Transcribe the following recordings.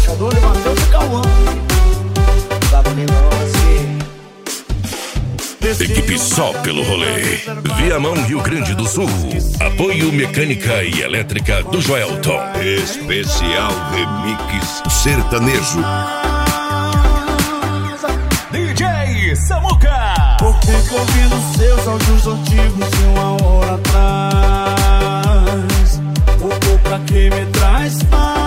embaixador e Matheus e Cauã. Equipe só pelo rolê. Viamão, Rio Grande do Sul. Apoio mecânica e elétrica do Joelton. Especial Remix Sertanejo. DJ Samuca. Eu fico ouvindo seus áudios antigos de uma hora atrás. O pra que me traz paz.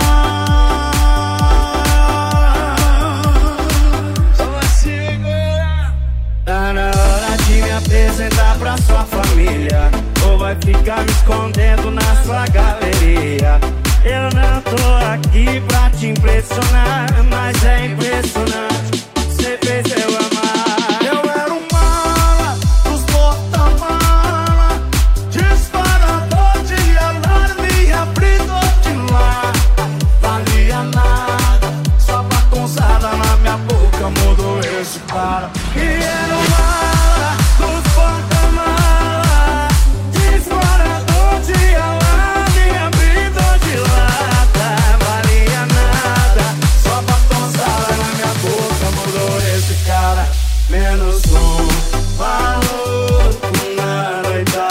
Tá na hora de me apresentar pra sua família, ou vai ficar me escondendo na sua galeria. Eu não tô aqui pra te impressionar, mas é impressionante, cê fez eu amar. Eu era um mala, dos porta-mala, disparador de alarme, abridor de lata. Valia nada, só batonzada na minha boca mudou esse cara. E era um mala, dos porta-mala, disparador de alarme, abridor de lata. Valia nada, só batonzada na minha boca mudou esse cara. Menos um valor na noite.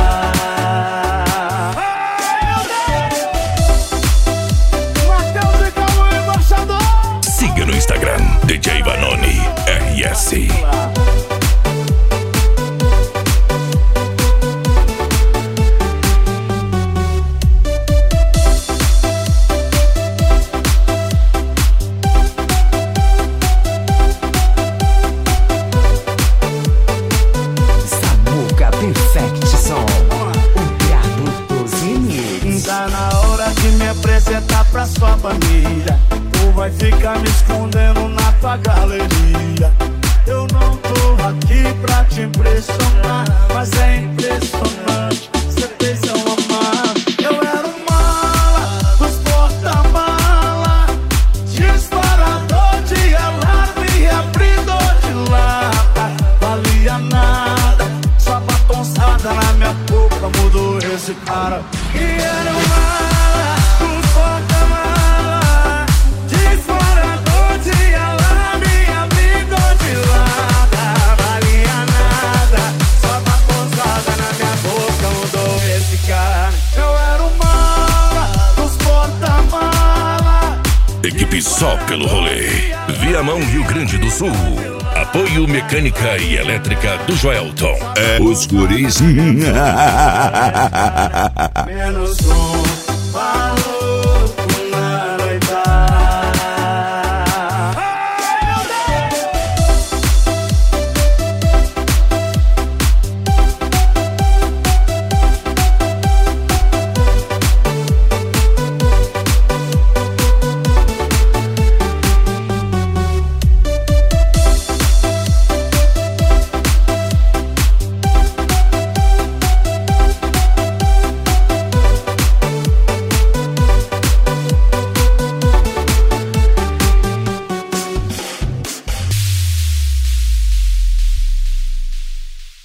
Matheus e Cauã, embaixador. Siga no Instagram, DJ Vanoni RS. Samuca Perfect Som, o brabo dos remix. Tá na hora de me apresentar pra sua família, ou vai ficar me escondendo na tua galeria. Eu não tô aqui pra te impressionar, mas é impressionante, cê fez eu amar. Eu era um mala, dos porta-mala, disparador de alarme, abridor de lata. Valia nada, só batonçada na minha boca mudou esse cara. E era um mala, dos porta-mala, disparador de alarme, abridor de lata. Valia nada, só batonçada na minha boca mudou esse cara. Eu era um mala, dos porta-mala. Equipe só pelo rolê. Viamão, Rio Grande do Sul. Apoio mecânica e elétrica do Joelton. Os guris. Menos um valor.